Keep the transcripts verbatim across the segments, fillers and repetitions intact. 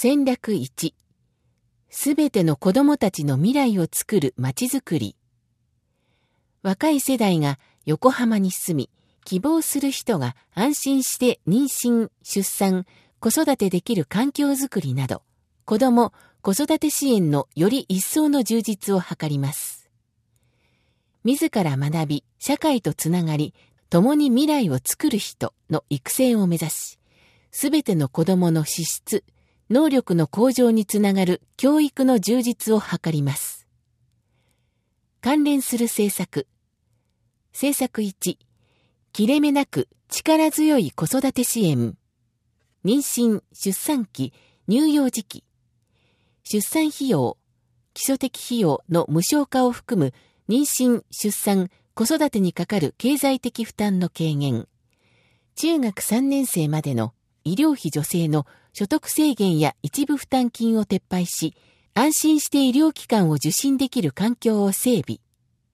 戦略いち、すべての子供たちの未来を作るまちづくり。若い世代が横浜に住み、希望する人が安心して妊娠、出産、子育てできる環境づくりなど、子ども・子育て支援のより一層の充実を図ります。自ら学び、社会とつながり、共に未来を作る人の育成を目指し、すべての子どもの資質、能力の向上につながる教育の充実を図ります。関連する政策。政策いち、切れ目なく力強い子育て支援。妊娠・出産期、乳幼児期。出産費用、基礎的費用の無償化を含む妊娠・出産・子育てにかかる経済的負担の軽減。中学さんねん生までの医療費助成の所得制限や一部負担金を撤廃し、安心して医療機関を受診できる環境を整備。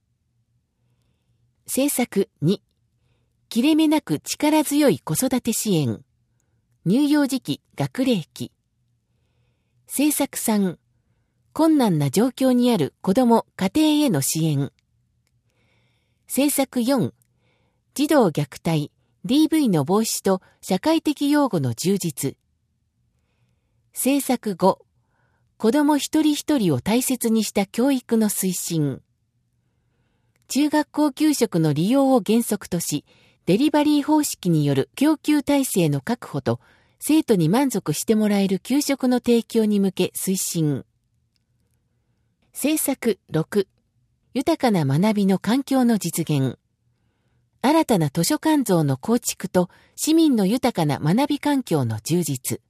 政策に、切れ目なく力強い子育て支援。乳幼児期、学齢期。政策さん、困難な状況にある子ども・家庭への支援。政策よん、児童虐待、ディーブイ の防止と社会的養護の充実。政策ご、子ども一人一人を大切にした教育の推進。中学校給食の利用を原則とし、デリバリー方式による供給体制の確保と、生徒に満足してもらえる給食の提供に向け推進。政策ろく、豊かな学びの環境の実現。新たな図書館像の構築と市民の豊かな学び環境の充実。